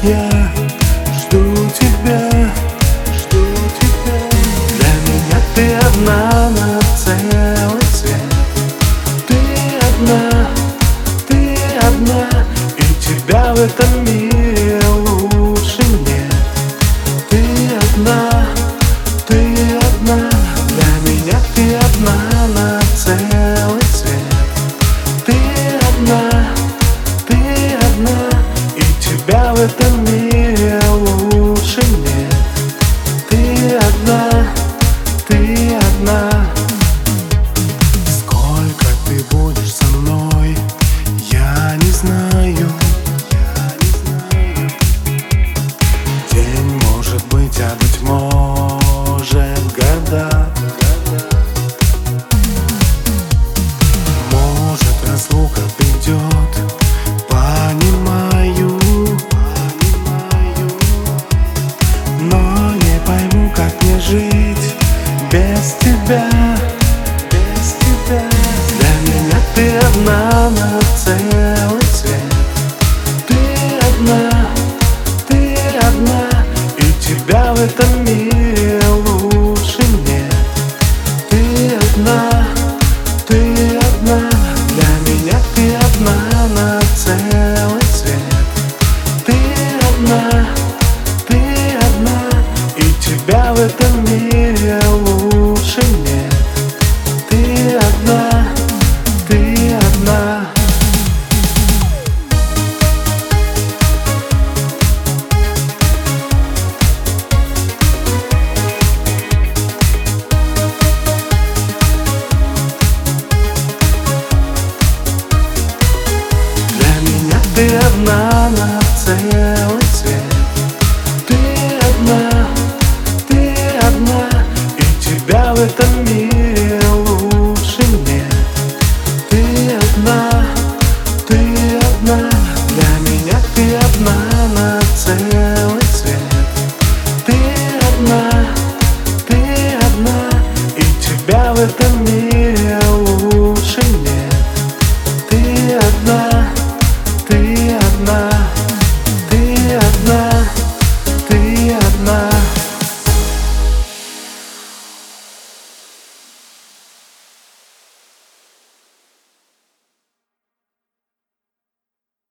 я жду тебя, жду тебя. Для меня ты одна на целый свет. Ты одна, и тебя в этом мире лучше нет. Ты одна, для меня ты одна на целый свет. Ты одна, и тебя в этом мире лучше нет. Ты одна. Сколько ты будешь со мной, я не знаю. День может быть, а быть может года. Может, разлука придет, понимаю, но не пойму, как мне жить без тебя, без тебя. Для меня ты одна на целый свет. Ты одна, и тебя в этом мире лучше нет. Ты одна, для меня ты одна на целый свет. Ты одна, и тебя в этом мире лучше нет. Ты одна. Ты одна на целый свет. Ты одна, и тебя в этом мире лучше нет. Ты одна, для меня ты одна на целый свет. Ты одна, и тебя в этом мире лучше нет. Ты одна. Ты одна, ты одна.